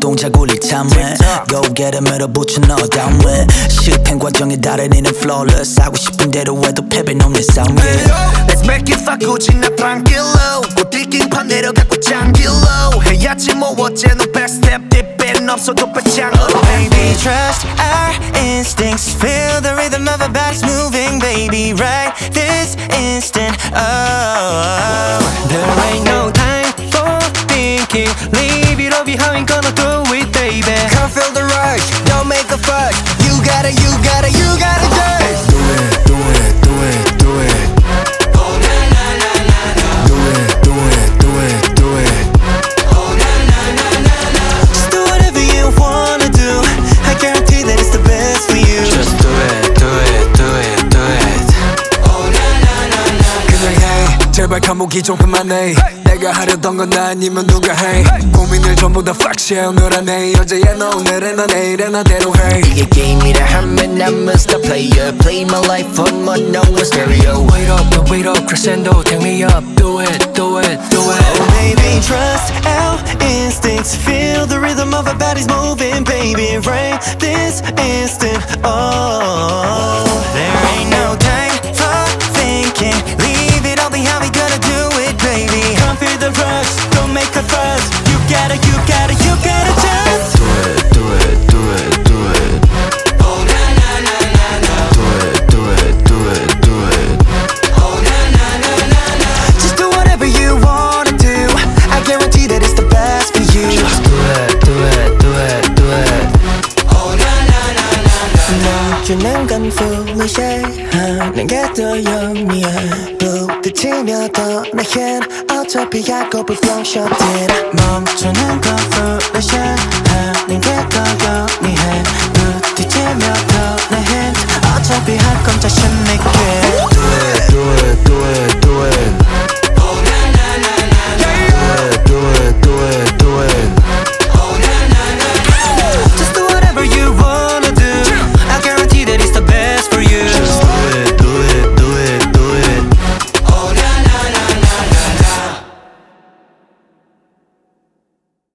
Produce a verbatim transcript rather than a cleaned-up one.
눈동자굴리 탐해 Go get it 밀어붙여 너다운 왜 실행 과정에 달인이는 flawless 하고 싶은 대로 해도 패배는 없는 싸움 yeah. Let's make it fuck 우진 나 tranquilo 꽃들긴 내려가고 장길로 해야지 뭐 어째는 backstep 뒷배는 없어도 배짱으로 Oh baby trust our instincts Feel the rhythm of our bodies moving baby right this instant oh There ain't no time for thinking Leave it all behind we gonna do it baby Can't feel the rush don't make a fuss You gotta you gotta you gotta do it Do it do it do it do it Oh na na na na na Do it do it do it do it Oh na na na na na Just do whatever you wanna do I guarantee that it's the best for you Just do it do it do it do it Oh na na na na 그냥 해 제발 감옥이 좀 그만해 내가 하려던 건 나 아니면 누가 해 고민을 전부 다 fuck shit 오늘 안해 어제야 너 오늘은 너 내일은 나대로 해 이게 게임이라 하면 I'm a star player Play my life on my no stereo Wait up no wait up crescendo take me up Do it do it do it Oh baby trust our instincts Feel the rhythm of our bodies moving baby right this instant oh There ain't no time for thinking Leave it all behind we gonna do it baby Can't feel the rush don't make a fuss You gotta you gotta you gotta just Do it do it do it do it Oh na na na na na Do it do it do it do it Oh na na na na na Just do whatever you wanna do I guarantee that it's the best for you Just do it do it do it do it Oh na na na na na 멈추는 건 foolish 하는 게 더 영리해 부딪히며 떠나긴 어차피 약곱을 뻥 shot it 멈추는